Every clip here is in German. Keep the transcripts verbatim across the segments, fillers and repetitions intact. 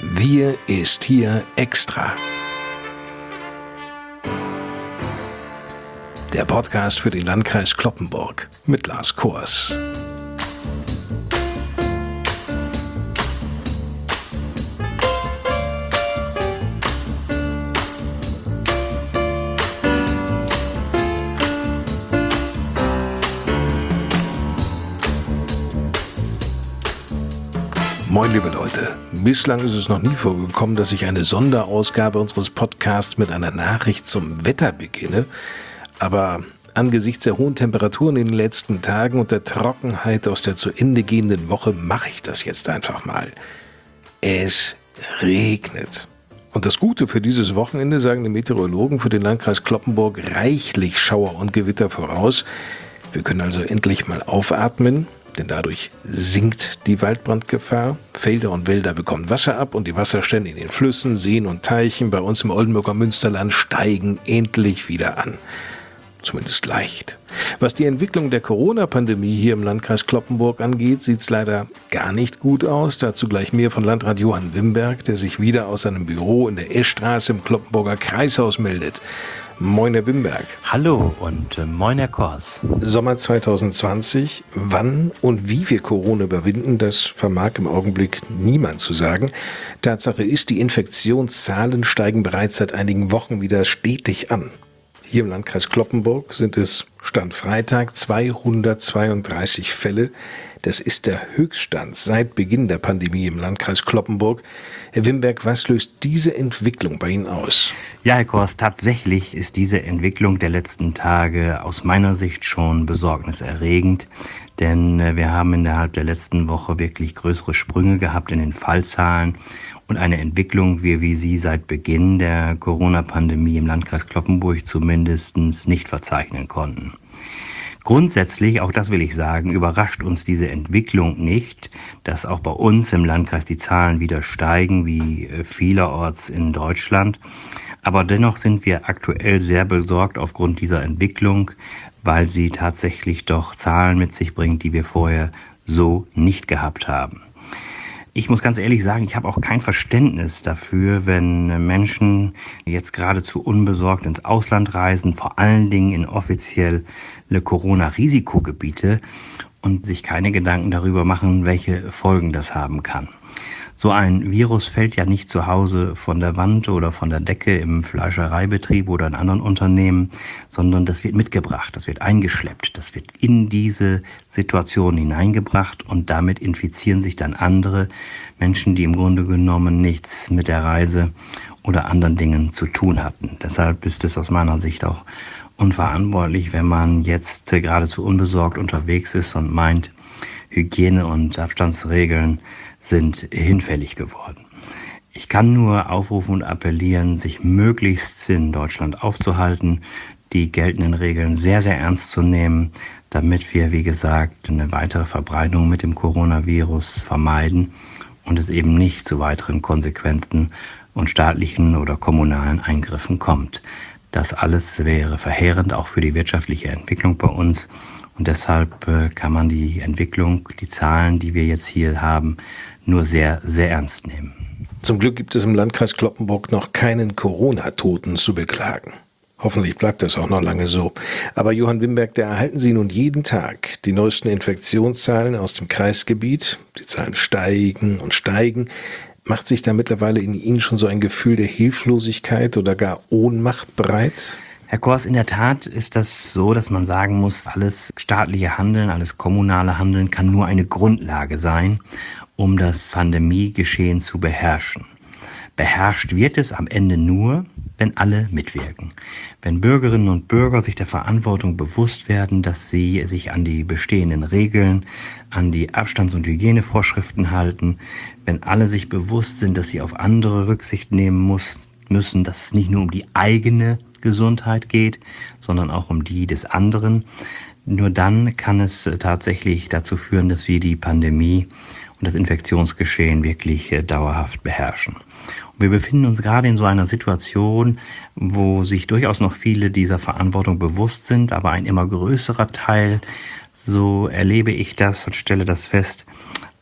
Wir ist hier extra. Der Podcast für den Landkreis Cloppenburg mit Lars Kors. Moin liebe Leute, bislang ist es noch nie vorgekommen, dass ich eine Sonderausgabe unseres Podcasts mit einer Nachricht zum Wetter beginne. Aber angesichts der hohen Temperaturen in den letzten Tagen und der Trockenheit aus der zu Ende gehenden Woche mache ich das jetzt einfach mal. Es regnet. Und das Gute für dieses Wochenende, sagen die Meteorologen für den Landkreis Cloppenburg, reichlich Schauer und Gewitter voraus. Wir können also endlich mal aufatmen. Denn dadurch sinkt die Waldbrandgefahr. Felder und Wälder bekommen Wasser ab und die Wasserstände in den Flüssen, Seen und Teichen bei uns im Oldenburger Münsterland steigen endlich wieder an. Zumindest leicht. Was die Entwicklung der Corona-Pandemie hier im Landkreis Cloppenburg angeht, sieht es leider gar nicht gut aus. Dazu gleich mehr von Landrat Johann Wimberg, der sich wieder aus seinem Büro in der Eschstraße im Cloppenburger Kreishaus meldet. Moin, Herr Wimberg. Hallo und äh, moin, Herr Kors. Sommer zwanzig zwanzig, wann und wie wir Corona überwinden, das vermag im Augenblick niemand zu sagen. Tatsache ist, die Infektionszahlen steigen bereits seit einigen Wochen wieder stetig an. Hier im Landkreis Cloppenburg sind es Stand Freitag zweihundertzweiunddreißig Fälle. Das ist der Höchststand seit Beginn der Pandemie im Landkreis Cloppenburg. Herr Wimberg, was löst diese Entwicklung bei Ihnen aus? Ja, Herr Kors, tatsächlich ist diese Entwicklung der letzten Tage aus meiner Sicht schon besorgniserregend. Denn äh, wir haben innerhalb der letzten Woche wirklich größere Sprünge gehabt in den Fallzahlen und eine Entwicklung, wie wir sie seit Beginn der Corona-Pandemie im Landkreis Cloppenburg zumindest nicht verzeichnen konnten. Grundsätzlich, auch das will ich sagen, überrascht uns diese Entwicklung nicht, dass auch bei uns im Landkreis die Zahlen wieder steigen, wie vielerorts in Deutschland. Aber dennoch sind wir aktuell sehr besorgt aufgrund dieser Entwicklung, weil sie tatsächlich doch Zahlen mit sich bringt, die wir vorher so nicht gehabt haben. Ich muss ganz ehrlich sagen, ich habe auch kein Verständnis dafür, wenn Menschen jetzt geradezu unbesorgt ins Ausland reisen, vor allen Dingen in offizielle Corona-Risikogebiete und sich keine Gedanken darüber machen, welche Folgen das haben kann. So ein Virus fällt ja nicht zu Hause von der Wand oder von der Decke im Fleischereibetrieb oder in anderen Unternehmen, sondern das wird mitgebracht, das wird eingeschleppt, das wird in diese Situation hineingebracht und damit infizieren sich dann andere Menschen, die im Grunde genommen nichts mit der Reise oder anderen Dingen zu tun hatten. Deshalb ist es aus meiner Sicht auch unverantwortlich, wenn man jetzt geradezu unbesorgt unterwegs ist und meint, Hygiene- und Abstandsregeln sind hinfällig geworden. Ich kann nur aufrufen und appellieren, sich möglichst in Deutschland aufzuhalten, die geltenden Regeln sehr, sehr ernst zu nehmen, damit wir, wie gesagt, eine weitere Verbreitung mit dem Coronavirus vermeiden und es eben nicht zu weiteren Konsequenzen und staatlichen oder kommunalen Eingriffen kommt. Das alles wäre verheerend, auch für die wirtschaftliche Entwicklung bei uns. Und deshalb äh, kann man die Entwicklung, die Zahlen, die wir jetzt hier haben, nur sehr, sehr ernst nehmen. Zum Glück gibt es im Landkreis Cloppenburg noch keinen Corona-Toten zu beklagen. Hoffentlich bleibt das auch noch lange so. Aber Johann Wimberg, da erhalten Sie nun jeden Tag die neuesten Infektionszahlen aus dem Kreisgebiet. Die Zahlen steigen und steigen. Macht sich da mittlerweile in Ihnen schon so ein Gefühl der Hilflosigkeit oder gar Ohnmacht breit? Herr Kors, in der Tat ist das so, dass man sagen muss, alles staatliche Handeln, alles kommunale Handeln kann nur eine Grundlage sein, um das Pandemiegeschehen zu beherrschen. Beherrscht wird es am Ende nur, wenn alle mitwirken. Wenn Bürgerinnen und Bürger sich der Verantwortung bewusst werden, dass sie sich an die bestehenden Regeln, an die Abstands- und Hygienevorschriften halten, wenn alle sich bewusst sind, dass sie auf andere Rücksicht nehmen muss, müssen, dass es nicht nur um die eigene Gesundheit geht, sondern auch um die des anderen. Nur dann kann es tatsächlich dazu führen, dass wir die Pandemie und das Infektionsgeschehen wirklich dauerhaft beherrschen. Und wir befinden uns gerade in so einer Situation, wo sich durchaus noch viele dieser Verantwortung bewusst sind, aber ein immer größerer Teil, so erlebe ich das und stelle das fest,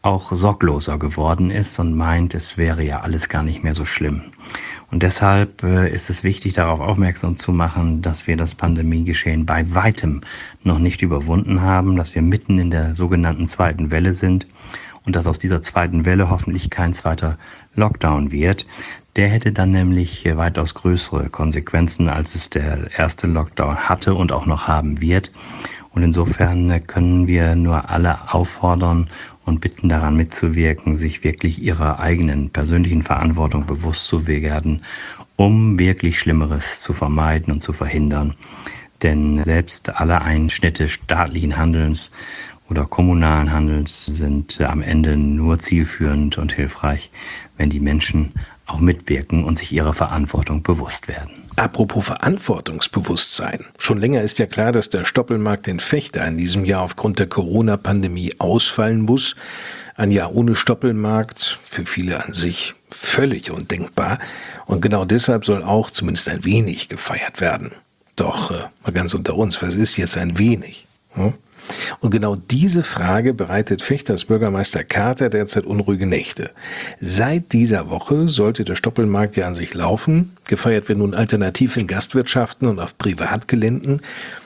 auch sorgloser geworden ist und meint, es wäre ja alles gar nicht mehr so schlimm. Und deshalb äh, ist es wichtig, darauf aufmerksam zu machen, dass wir das Pandemiegeschehen bei weitem noch nicht überwunden haben, dass wir mitten in der sogenannten zweiten Welle sind und dass aus dieser zweiten Welle hoffentlich kein zweiter Lockdown wird. Der hätte dann nämlich äh, weitaus größere Konsequenzen, als es der erste Lockdown hatte und auch noch haben wird. Und insofern äh, können wir nur alle auffordern und bitten, daran mitzuwirken, sich wirklich ihrer eigenen persönlichen Verantwortung bewusst zu werden, um wirklich Schlimmeres zu vermeiden und zu verhindern. Denn selbst alle Einschnitte staatlichen Handelns oder kommunalen Handelns sind am Ende nur zielführend und hilfreich, wenn die Menschen auch mitwirken und sich ihrer Verantwortung bewusst werden. Apropos Verantwortungsbewusstsein. Schon länger ist ja klar, dass der Stoppelmarkt in Vechta in diesem Jahr aufgrund der Corona-Pandemie ausfallen muss. Ein Jahr ohne Stoppelmarkt, für viele an sich völlig undenkbar. Und genau deshalb soll auch zumindest ein wenig gefeiert werden. Doch, äh, mal ganz unter uns, was ist jetzt ein wenig? Hm? Und genau diese Frage bereitet Vechtas Bürgermeister Kater derzeit unruhige Nächte. Seit dieser Woche sollte der Stoppelmarkt ja an sich laufen. Gefeiert wird nun alternativ in Gastwirtschaften und auf Privatgeländen.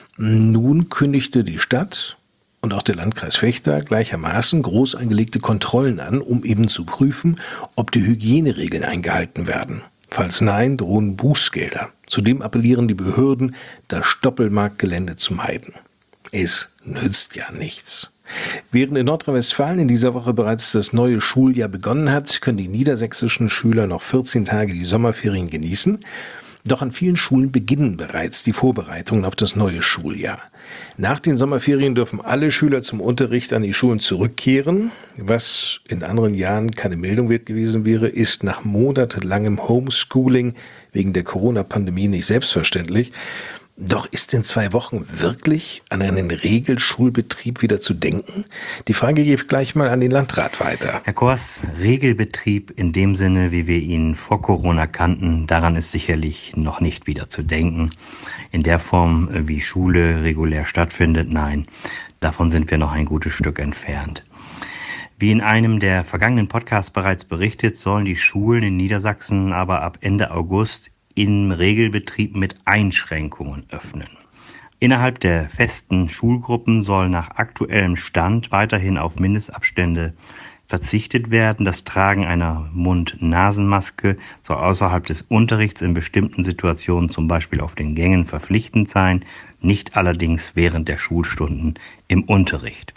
Nun kündigte die Stadt und auch der Landkreis Vechta gleichermaßen groß angelegte Kontrollen an, um eben zu prüfen, ob die Hygieneregeln eingehalten werden. Falls nein, drohen Bußgelder. Zudem appellieren die Behörden, das Stoppelmarktgelände zu meiden. Es nützt ja nichts. Während in Nordrhein-Westfalen in dieser Woche bereits das neue Schuljahr begonnen hat, können die niedersächsischen Schüler noch vierzehn Tage die Sommerferien genießen. Doch an vielen Schulen beginnen bereits die Vorbereitungen auf das neue Schuljahr. Nach den Sommerferien dürfen alle Schüler zum Unterricht an die Schulen zurückkehren. Was in anderen Jahren keine Meldung wert gewesen wäre, ist nach monatelangem Homeschooling wegen der Corona-Pandemie nicht selbstverständlich. Doch ist in zwei Wochen wirklich an einen Regelschulbetrieb wieder zu denken? Die Frage gebe ich gleich mal an den Landrat weiter. Herr Kors, Regelbetrieb in dem Sinne, wie wir ihn vor Corona kannten, daran ist sicherlich noch nicht wieder zu denken. In der Form, wie Schule regulär stattfindet, nein, davon sind wir noch ein gutes Stück entfernt. Wie in einem der vergangenen Podcasts bereits berichtet, sollen die Schulen in Niedersachsen aber ab Ende August im Regelbetrieb mit Einschränkungen öffnen. Innerhalb der festen Schulgruppen soll nach aktuellem Stand weiterhin auf Mindestabstände verzichtet werden. Das Tragen einer Mund-Nasen-Maske soll außerhalb des Unterrichts in bestimmten Situationen, zum Beispiel auf den Gängen, verpflichtend sein, nicht allerdings während der Schulstunden im Unterricht.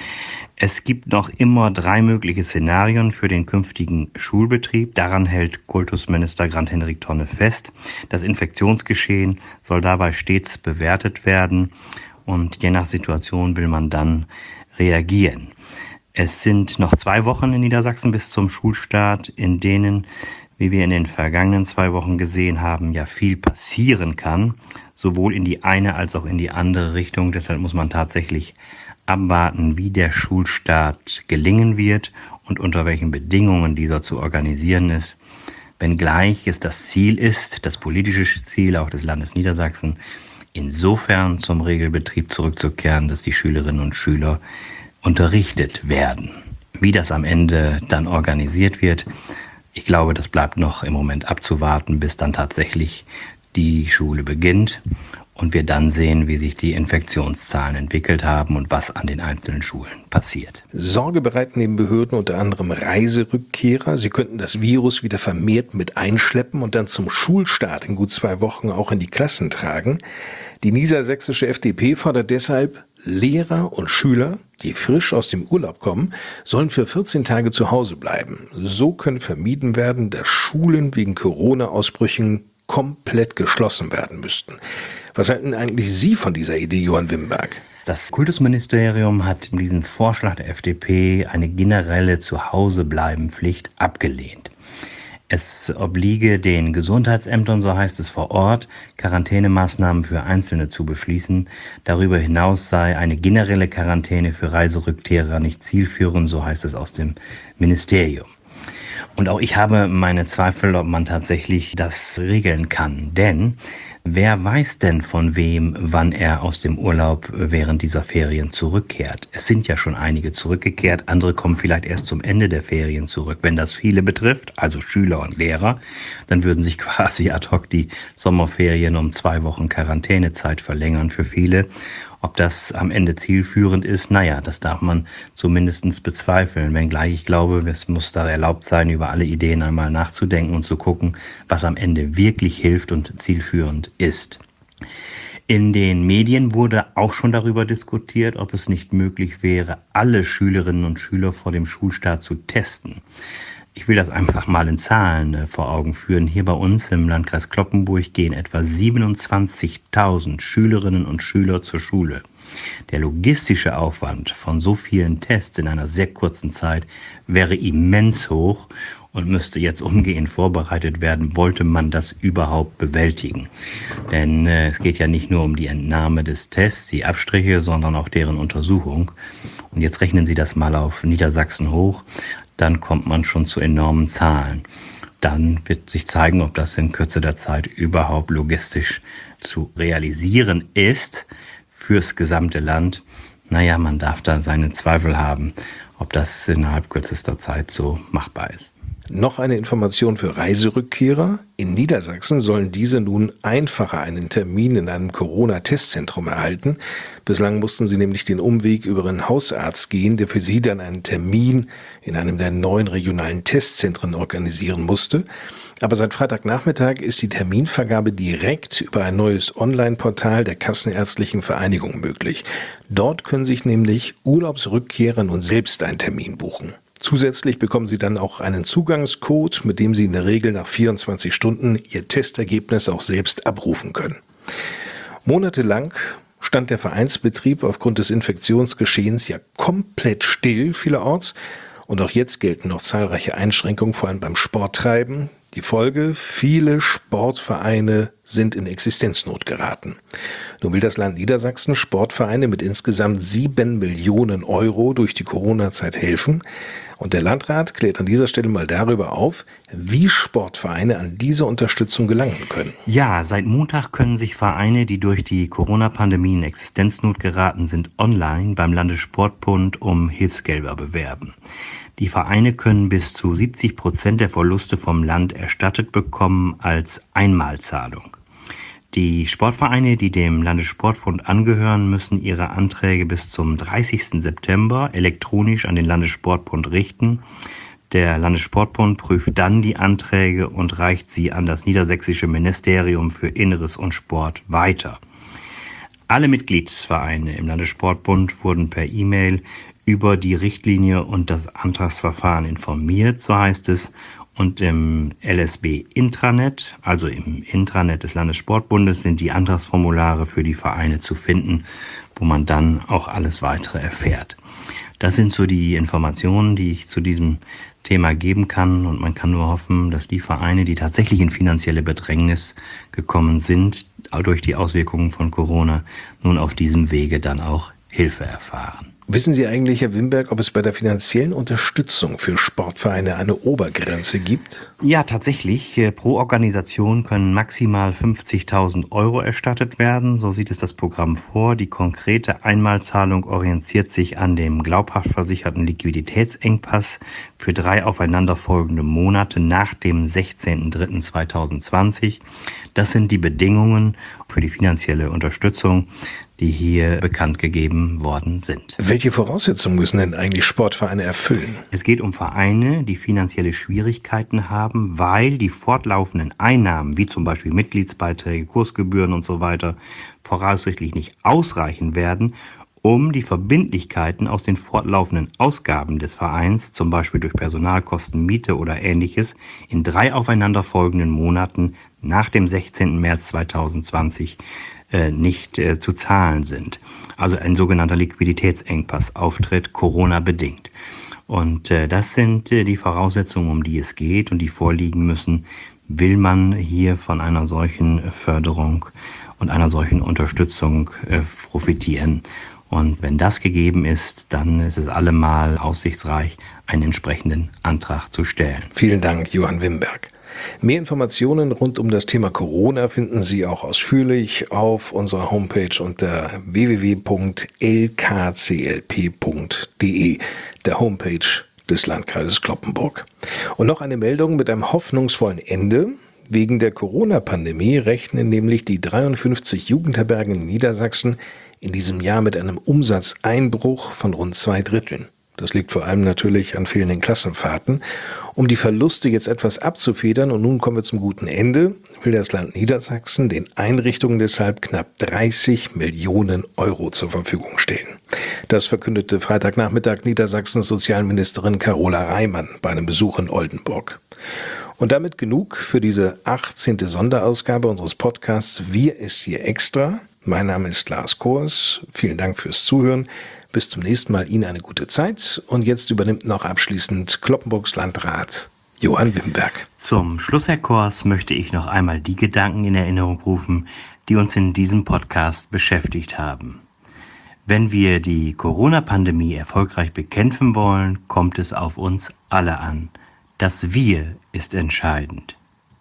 Es gibt noch immer drei mögliche Szenarien für den künftigen Schulbetrieb. Daran hält Kultusminister Grant-Henrik Tonne fest. Das Infektionsgeschehen soll dabei stets bewertet werden und je nach Situation will man dann reagieren. Es sind noch zwei Wochen in Niedersachsen bis zum Schulstart, in denen, wie wir in den vergangenen zwei Wochen gesehen haben, ja viel passieren kann, sowohl in die eine als auch in die andere Richtung. Deshalb muss man tatsächlich abwarten, wie der Schulstart gelingen wird und unter welchen Bedingungen dieser zu organisieren ist. Wenngleich es das Ziel ist, das politische Ziel auch des Landes Niedersachsen, insofern zum Regelbetrieb zurückzukehren, dass die Schülerinnen und Schüler unterrichtet werden. Wie das am Ende dann organisiert wird, ich glaube, das bleibt noch im Moment abzuwarten, bis dann tatsächlich die Schule beginnt und wir dann sehen, wie sich die Infektionszahlen entwickelt haben und was an den einzelnen Schulen passiert. Sorge bereiten den Behörden unter anderem Reiserückkehrer. Sie könnten das Virus wieder vermehrt mit einschleppen und dann zum Schulstart in gut zwei Wochen auch in die Klassen tragen. Die niedersächsische F D P fordert deshalb, Lehrer und Schüler, die frisch aus dem Urlaub kommen, sollen für vierzehn Tage zu Hause bleiben. So können vermieden werden, dass Schulen wegen Corona-Ausbrüchen komplett geschlossen werden müssten. Was halten eigentlich Sie von dieser Idee, Johann Wimberg? Das Kultusministerium hat diesen Vorschlag der F D P, eine generelle Zuhausebleibenpflicht, abgelehnt. Es obliege den Gesundheitsämtern, so heißt es vor Ort, Quarantänemaßnahmen für Einzelne zu beschließen. Darüber hinaus sei eine generelle Quarantäne für Reiserückkehrer nicht zielführend, so heißt es aus dem Ministerium. Und auch ich habe meine Zweifel, ob man tatsächlich das regeln kann. Denn wer weiß denn von wem, wann er aus dem Urlaub während dieser Ferien zurückkehrt? Es sind ja schon einige zurückgekehrt, andere kommen vielleicht erst zum Ende der Ferien zurück. Wenn das viele betrifft, also Schüler und Lehrer, dann würden sich quasi ad hoc die Sommerferien um zwei Wochen Quarantänezeit verlängern für viele. Ob das am Ende zielführend ist, naja, das darf man zumindest bezweifeln. Wenngleich ich glaube, es muss da erlaubt sein, über alle Ideen einmal nachzudenken und zu gucken, was am Ende wirklich hilft und zielführend ist. In den Medien wurde auch schon darüber diskutiert, ob es nicht möglich wäre, alle Schülerinnen und Schüler vor dem Schulstart zu testen. Ich will das einfach mal in Zahlen äh, vor Augen führen. Hier bei uns im Landkreis Cloppenburg gehen etwa siebenundzwanzigtausend Schülerinnen und Schüler zur Schule. Der logistische Aufwand von so vielen Tests in einer sehr kurzen Zeit wäre immens hoch und müsste jetzt umgehend vorbereitet werden, wollte man das überhaupt bewältigen. Denn äh, es geht ja nicht nur um die Entnahme des Tests, die Abstriche, sondern auch deren Untersuchung. Und jetzt rechnen Sie das mal auf Niedersachsen hoch. Dann kommt man schon zu enormen Zahlen. Dann wird sich zeigen, ob das in Kürze der Zeit überhaupt logistisch zu realisieren ist fürs gesamte Land. Naja, man darf da seine Zweifel haben, ob das innerhalb kürzester Zeit so machbar ist. Noch eine Information für Reiserückkehrer. In Niedersachsen sollen diese nun einfacher einen Termin in einem Corona-Testzentrum erhalten. Bislang mussten sie nämlich den Umweg über einen Hausarzt gehen, der für sie dann einen Termin in einem der neuen regionalen Testzentren organisieren musste. Aber seit Freitagnachmittag ist die Terminvergabe direkt über ein neues Online-Portal der Kassenärztlichen Vereinigung möglich. Dort können sich nämlich Urlaubsrückkehrer nun selbst einen Termin buchen. Zusätzlich bekommen Sie dann auch einen Zugangscode, mit dem Sie in der Regel nach vierundzwanzig Stunden Ihr Testergebnis auch selbst abrufen können. Monatelang stand der Vereinsbetrieb aufgrund des Infektionsgeschehens ja komplett still vielerorts. Und auch jetzt gelten noch zahlreiche Einschränkungen, vor allem beim Sporttreiben. Die Folge: viele Sportvereine sind in Existenznot geraten. Nun will das Land Niedersachsen Sportvereine mit insgesamt sieben Millionen Euro durch die Corona-Zeit helfen. Und der Landrat klärt an dieser Stelle mal darüber auf, wie Sportvereine an diese Unterstützung gelangen können. Ja, seit Montag können sich Vereine, die durch die Corona-Pandemie in Existenznot geraten sind, online beim Landessportbund um Hilfsgelder bewerben. Die Vereine können bis zu siebzig Prozent der Verluste vom Land erstattet bekommen als Einmalzahlung. Die Sportvereine, die dem Landessportbund angehören, müssen ihre Anträge bis zum dreißigsten September elektronisch an den Landessportbund richten. Der Landessportbund prüft dann die Anträge und reicht sie an das Niedersächsische Ministerium für Inneres und Sport weiter. Alle Mitgliedsvereine im Landessportbund wurden per E-Mail über die Richtlinie und das Antragsverfahren informiert, so heißt es. Und im L S B-Intranet, also im Intranet des Landessportbundes, sind die Antragsformulare für die Vereine zu finden, wo man dann auch alles Weitere erfährt. Das sind so die Informationen, die ich zu diesem Thema geben kann. Und man kann nur hoffen, dass die Vereine, die tatsächlich in finanzielle Bedrängnis gekommen sind, durch die Auswirkungen von Corona, nun auf diesem Wege dann auch Hilfe erfahren. Wissen Sie eigentlich, Herr Wimberg, ob es bei der finanziellen Unterstützung für Sportvereine eine Obergrenze gibt? Ja, tatsächlich. Pro Organisation können maximal fünfzigtausend Euro erstattet werden. So sieht es das Programm vor. Die konkrete Einmalzahlung orientiert sich an dem glaubhaft versicherten Liquiditätsengpass für drei aufeinanderfolgende Monate nach dem sechzehnten dritten zweitausendzwanzig. Das sind die Bedingungen für die finanzielle Unterstützung, die hier bekannt gegeben worden sind. Welche Voraussetzungen müssen denn eigentlich Sportvereine erfüllen? Es geht um Vereine, die finanzielle Schwierigkeiten haben, weil die fortlaufenden Einnahmen, wie zum Beispiel Mitgliedsbeiträge, Kursgebühren und so weiter, voraussichtlich nicht ausreichen werden, um die Verbindlichkeiten aus den fortlaufenden Ausgaben des Vereins, zum Beispiel durch Personalkosten, Miete oder Ähnliches, in drei aufeinanderfolgenden Monaten nach dem sechzehnten März zweitausendzwanzig äh, nicht äh, zu zahlen sind. Also ein sogenannter Liquiditätsengpass auftritt, Corona-bedingt. Und äh, das sind äh, die Voraussetzungen, um die es geht und die vorliegen müssen, will man hier von einer solchen Förderung und einer solchen Unterstützung äh, profitieren. Und wenn das gegeben ist, dann ist es allemal aussichtsreich, einen entsprechenden Antrag zu stellen. Vielen Dank, Johann Wimberg. Mehr Informationen rund um das Thema Corona finden Sie auch ausführlich auf unserer Homepage unter w w w punkt l k c l p punkt d e, der Homepage des Landkreises Cloppenburg. Und noch eine Meldung mit einem hoffnungsvollen Ende. Wegen der Corona-Pandemie rechnen nämlich die dreiundfünfzig Jugendherbergen in Niedersachsen in diesem Jahr mit einem Umsatzeinbruch von rund zwei Dritteln. Das liegt vor allem natürlich an fehlenden Klassenfahrten. Um die Verluste jetzt etwas abzufedern, und nun kommen wir zum guten Ende, will das Land Niedersachsen den Einrichtungen deshalb knapp dreißig Millionen Euro zur Verfügung stellen. Das verkündete Freitagnachmittag Niedersachsens Sozialministerin Carola Reimann bei einem Besuch in Oldenburg. Und damit genug für diese achtzehnte Sonderausgabe unseres Podcasts Wir ist hier extra. Mein Name ist Lars Kors. Vielen Dank fürs Zuhören. Bis zum nächsten Mal. Ihnen eine gute Zeit. Und jetzt übernimmt noch abschließend Cloppenburgs Landrat Johann Wimberg. Zum Schluss, Herr Kors, möchte ich noch einmal die Gedanken in Erinnerung rufen, die uns in diesem Podcast beschäftigt haben. Wenn wir die Corona-Pandemie erfolgreich bekämpfen wollen, kommt es auf uns alle an. Das Wir ist entscheidend.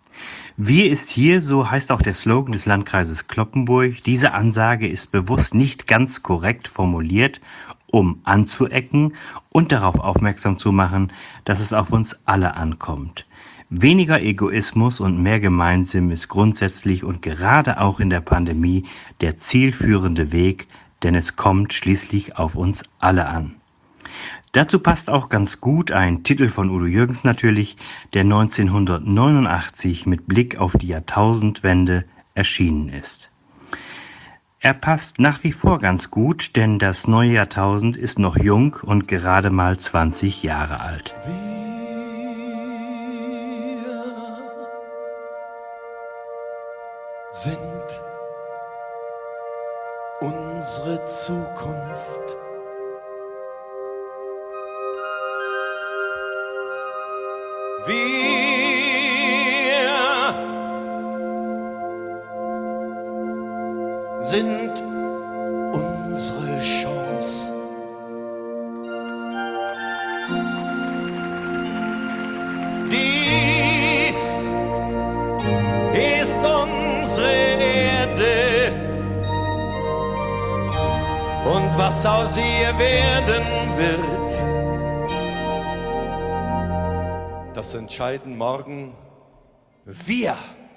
Wir ist hier, so heißt auch der Slogan des Landkreises Cloppenburg. Diese Ansage ist bewusst nicht ganz korrekt formuliert, um anzuecken und darauf aufmerksam zu machen, dass es auf uns alle ankommt. Weniger Egoismus und mehr Gemeinsinn ist grundsätzlich und gerade auch in der Pandemie der zielführende Weg, denn es kommt schließlich auf uns alle an. Dazu passt auch ganz gut ein Titel von Udo Jürgens natürlich, der neunzehnhundertneunundachtzig mit Blick auf die Jahrtausendwende erschienen ist. Er passt nach wie vor ganz gut, denn das neue Jahrtausend ist noch jung und gerade mal zwanzig Jahre alt. Wir sind unsere Zukunft. Wir sind unsere Chance. Dies ist unsere Erde und was aus ihr werden wird, das entscheiden morgen wir.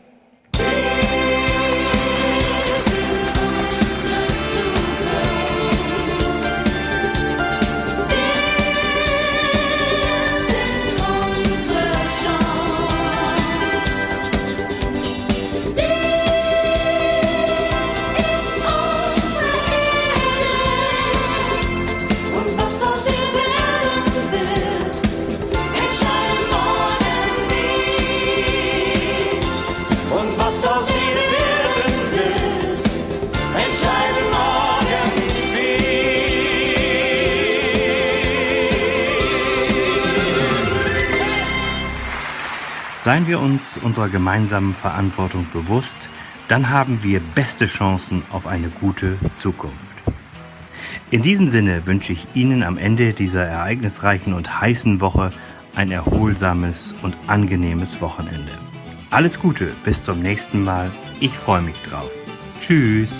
Seien wir uns unserer gemeinsamen Verantwortung bewusst, dann haben wir beste Chancen auf eine gute Zukunft. In diesem Sinne wünsche ich Ihnen am Ende dieser ereignisreichen und heißen Woche ein erholsames und angenehmes Wochenende. Alles Gute, bis zum nächsten Mal. Ich freue mich drauf. Tschüss.